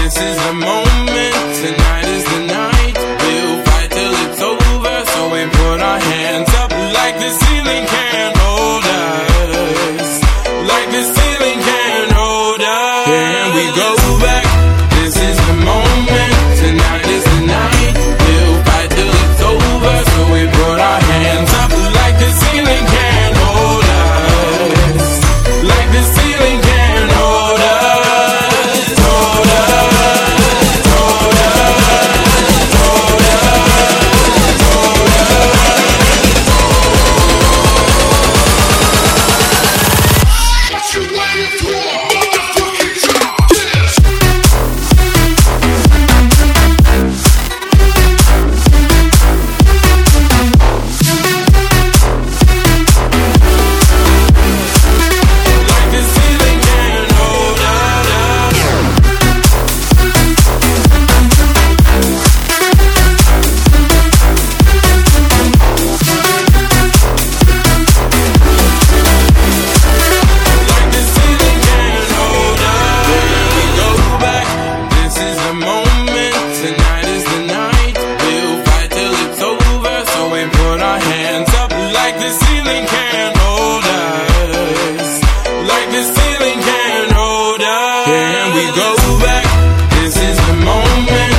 this is the moment, tonight is the night. We'll fight till it's over, so we put our hands up like the ceiling can't hold us. Like the ceiling can't hold us. Can we go back? This is the moment, tonight is the night. We'll fight till it's over, so we put our hands up like the ceiling can't hold us. Like the ceiling can't hold us. Hold us, hold us, hold us, hold us. What you waiting for? Motherfucking drop this. Like the ceiling can't hold us. Like the ceiling can't hold us. We go back. This is the moment. Tonight is the night. We'll fight till it's over. So we put our hands up like the ceiling can't hold us. Like the ceiling can't hold us. Can we go back? This is the moment.